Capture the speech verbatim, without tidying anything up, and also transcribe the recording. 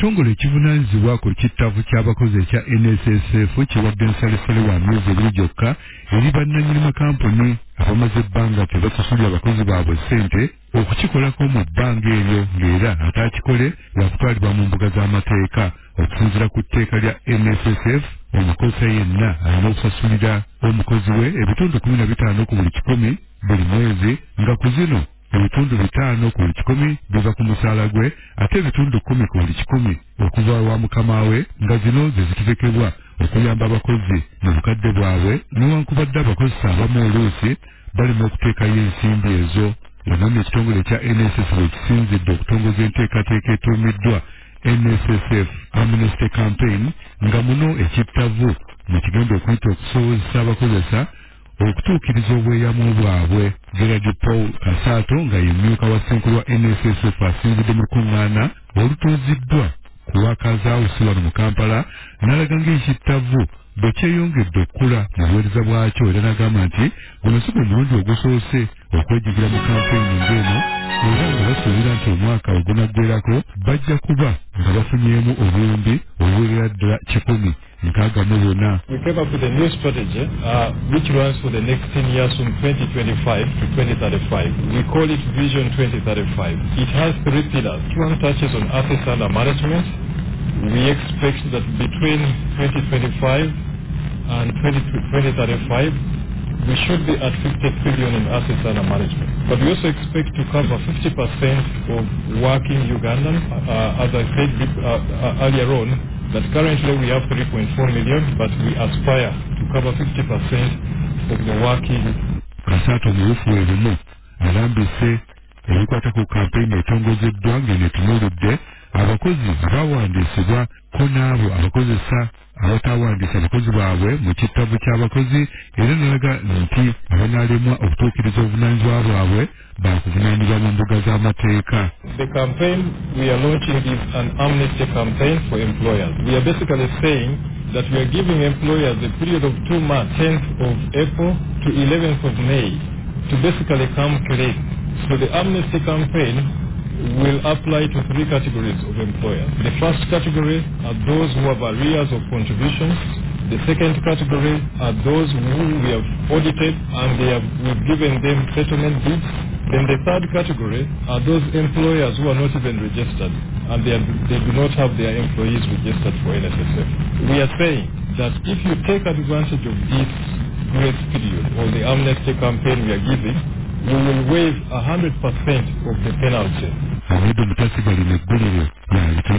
ekitongole ekivunaanyizibwa ku kittavvu ky'abakozi ekya N S S F kiwadde ensalessale wa myezi ebiri gyokka eri bannannyini makampuni abamaze ebbanga tebasasulira abakozi baabwe ssente okukikolako mu bbanga eryo ng'era ataakikole yakutwalibwa mu mbuga z'amateeka okusinziira ku tteeka lya N S S F. Omukozi yenna alina okusasulira omukozi we ebitundu kumi na bitaano ku buli kikumi buli mwezi, nga ku zino ebitundu bitaano ku buli kikumi biva ku musaala gwe ate ebitundu kkumi ku buli kikumi okuva wa mukama we, nga zino ze zitegekebwa okuyamba abakozi mu bukadde bwabwe newankubadde abakozi abamu oluusi balina okuteekayo ensimbi ezo. Wano ekitongole ekya N S S F kisinzidde okutongoza enteekateeka etuumiddwa N S S F Amnesty Campaign, nga muno ekittavu mwe kigenda okuyita okusobozesa abakozesa okutuukiriza obweyamu bwabwe. Gerard Paul Kasaato nga ye mmyuka wa ssenkulu wa N S S F asinzidde mu lukuŋŋaana olutuuziddwa ku Wakazaawusi wano mu Kampala n'alaga ng'ekittavu bwe kyeyongedde okukula mu buweereza bwakyo, era n'agamba nti guno si gwe mulundi ogusoose okwejigira mu kampeyini ng'eno, era nga basuubira nti omwaka ogunaggweerako bajja kuba nga bafunyeemu obuwumbi obuwerera ddala kikumi nkaaga mu buna. We came up with a new strategy uh, which runs for the next ten years from twenty twenty-five to twenty thirty-five. We call it Vision twenty thirty-five. It has three pillars. One touches on assets under management. We expect that between twenty twenty-five and twenty thirty-five, we should be at fifty trillion in assets under management. But we also expect to cover fifty percent of working Ugandans. Uh, as I said uh, uh, earlier on, that currently we have three point four million, but we aspire to cover fifty percent of the working. Kasaato muwufu werumu alambise ebikwata ku kampeyini etongozeddwa ng'eno etunuulidde abakozi abawandiisibwa ko n'abo abakozesa abatawandiisa abakozi baabwe mu kittavu ky'abakozi, era n'alaga nti abanaalemwa okutuukiriza obuvunaanyizibwa bwabwe baakuvunaanibwa mu mbuga z'amateeka. The campaign we are launching is an amnesty campaign for employers. We are basically saying that we are giving employers a period of two months, tenth of April to eleventh of May, to basically come clean. So the amnesty campaign will apply to three categories of employers. The first category are those who have arrears of contributions. The second category are those who we have audited and they have, we've given them settlement deeds. Then the third category are those employers who are not even registered and they, are, they do not have their employees registered for N S S F. We are saying that if you take advantage of this grace period or the amnesty campaign we are giving, we will waive one hundred percent of the penalty.